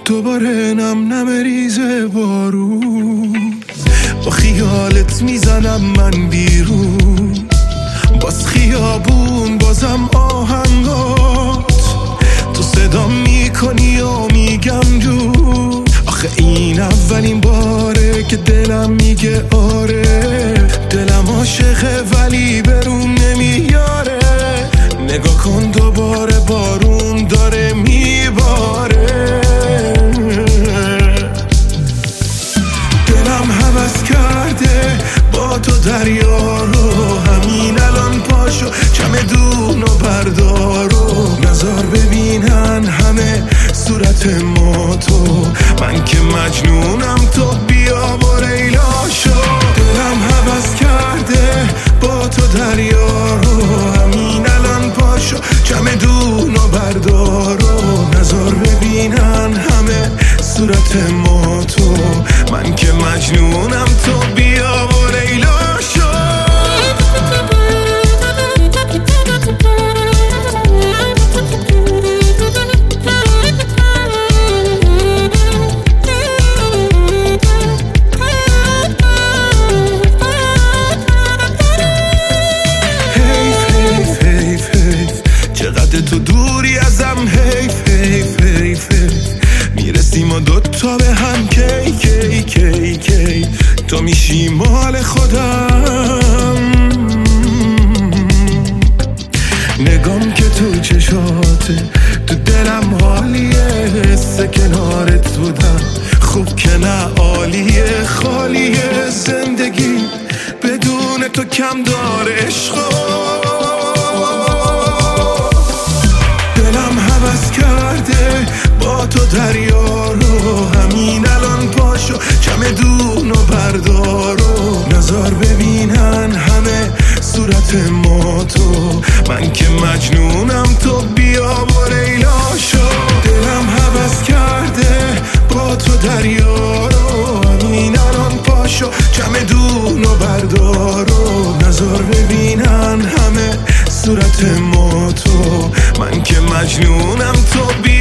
دوباره نم ریزه بارون، با خیالت میزنم من بیرون، باز خیابون بازم آهنگات، تو صدا میکنی و میگم جو. آخه این اولین باره که دلم میگه آره، دلم عاشقه ولی برون نمیاره. نگاه کن دوباره بارون داره میباره، دلم هوس کرده با تو دریا رو، همین الان پاشو چمدون و بردارو، نظر ببینن همه صورت ما تو، من که مجنونم تو بیا و لیلا شو. دلم هوس کرده با تو دریا رو، همین الان پاشو چمدون و بردارو، نظر ببینن همه صورت ما تو، من که مجنونم تو بیا و لیلا شو. چقدر تو دوری ازم، حیف حیف حیف، میرسیم و دوتا به هم کی کی کی کی، تو میشی مال خودم. نگام که تو چشاته، تو دلم حالیه، حس کنارت بودم خوب که نه عالیه، خالیه زندگی بدون تو کم داره عشقا. دلم هوس کرده با تو دریا رو، همین الان پاشو چمدون و بردارو، نظر ببینن همه صورت ما تو، من که مجنونم تو بیا و لیلا شو. دلم هوس کرده با تو دریا رو، همین الان پاشو چمدون و بردارو، نظر ببینن همه صورت ما تو، من که مجنونم تو بیا